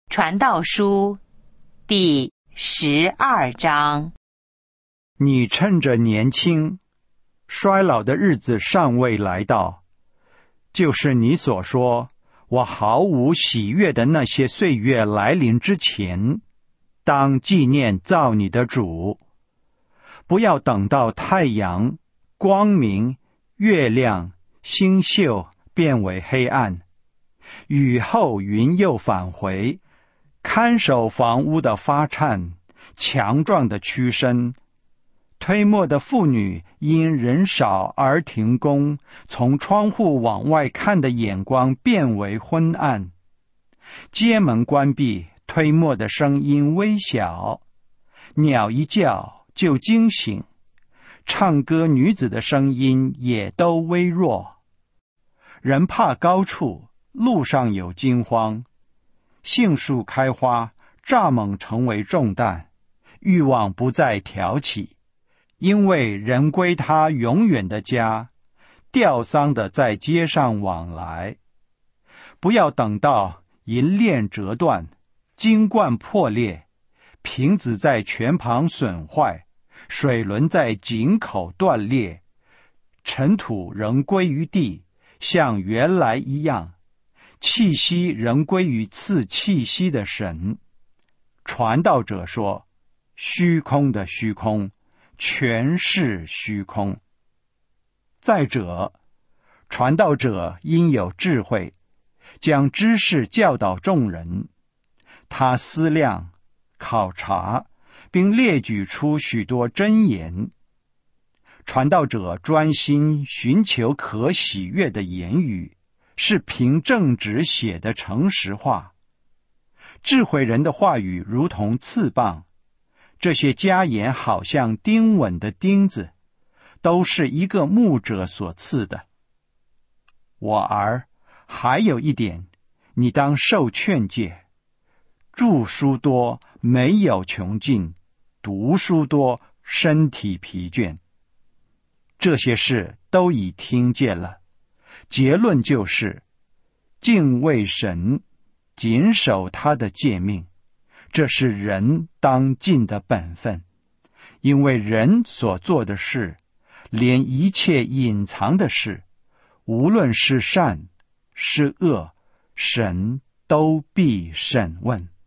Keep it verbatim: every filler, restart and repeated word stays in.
传道书第十二章。 你趁着年轻，衰老的日子尚未来到，就是你所说我毫无喜悦的那些岁月来临之前，当纪念造你的主。不要等到太阳、光明、月亮、星宿变为黑暗，雨后云又返回，看守房屋的发颤，强壮的屈身，推磨的妇女因人少而停工，从窗户往外看的眼光变为昏暗。街门关闭，推磨的声音微小，鸟一叫就惊醒，唱歌女子的声音也都微弱。人怕高处，路上有惊慌，杏树开花，蚱蜢成为重担，欲望不再挑起，因为人归他永远的家，吊丧的在街上往来。不要等到银链折断，金冠破裂，瓶子在泉旁损坏，水轮在井口断裂，尘土仍归于地，像原来一样，气息仍归于赐气息的神。传道者说，虚空的虚空，全是虚空。再者，传道者应有智慧，将知识教导众人。他思量、考察，并列举出许多真言。传道者专心寻求可喜悦的言语，是凭正直写的诚实话。智慧人的话语如同刺棒，这些佳言好像钉稳的钉子，都是一个牧者所赐的。我儿，还有一点，你当受劝诫。著书多，没有穷尽；读书多，身体疲倦。这些事都已听见了，结论就是：敬畏神，谨守他的诫命，这是人当尽的本分。因为人所做的事，连一切隐藏的事，无论是善是恶，神都必审问。